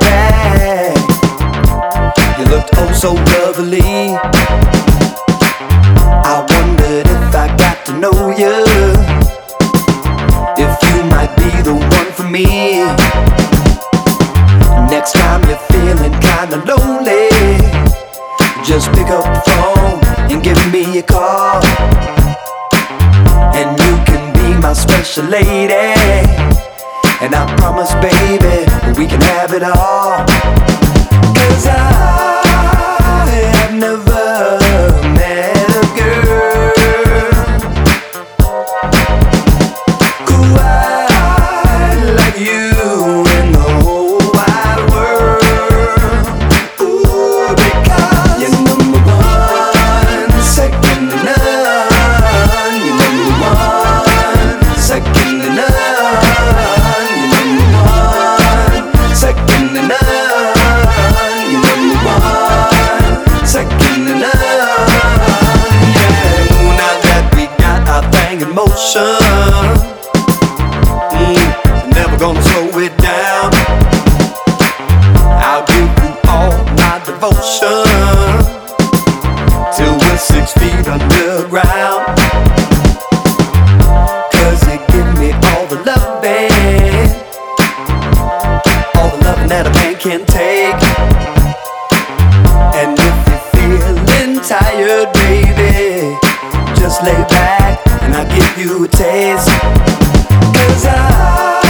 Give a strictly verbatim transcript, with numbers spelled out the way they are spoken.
back. You looked oh so lovely. I wondered if I got to know you, if you might be the one for me. Next time you're feeling kinda lonely, just pick up the phone and give me a call, and you can be my special lady. And I promise, baby, we can have it all. 'Cause I have never met a girl quite like you in the whole wide world. Ooh, because you're number one, second to none. You're number one, second to none. Second to none, you're number one, second to none. Yeah, now that we got our thing in motion, mm, never gonna slow it down. I'll give you all my devotion till we're six feet underground. 'Cause you give me all the loving, that a man can take. And if you're feeling tired, baby, just lay back and I'll give you a taste. 'Cause I